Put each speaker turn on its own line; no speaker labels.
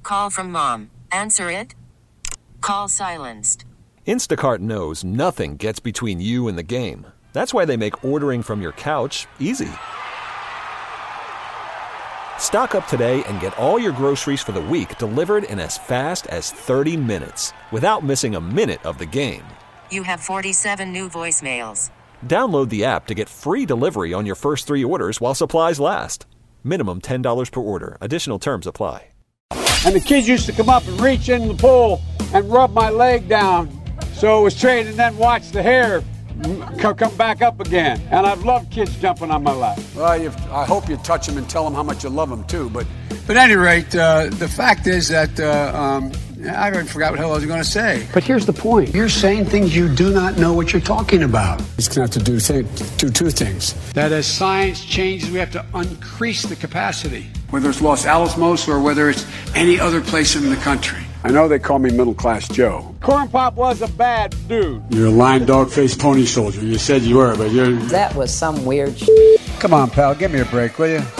call from mom. Answer it. Call silenced.
Instacart knows nothing gets between you and the game. That's why they make ordering from your couch easy. Stock up today and get all your groceries for the week delivered in as fast as 30 minutes without missing a minute of the game.
You have 47 new voicemails.
Download the app to get free delivery on your first 3 orders while supplies last. Minimum $10 per order. Additional terms apply.
And the kids used to come up and reach in the pool and rub my leg down so it was straight and then watch the hair come back up again. And I've loved kids jumping on my lap.
Well, I hope you touch them and tell them how much you love them, too. But
at any rate, the fact is that I already forgot what the hell I was going to say. But here's the point. You're saying things you do not know what you're talking about.
he's going to have to do 2 things.
That as science changes, we have to increase the capacity. Whether it's Los Alamos or whether it's any other place in the country. I know they call me middle-class Joe. Corn Pop was a bad dude. You're a lying dog-faced pony soldier. You said you were, but you're...
That was some weird
Come on, pal, give me a break, will you?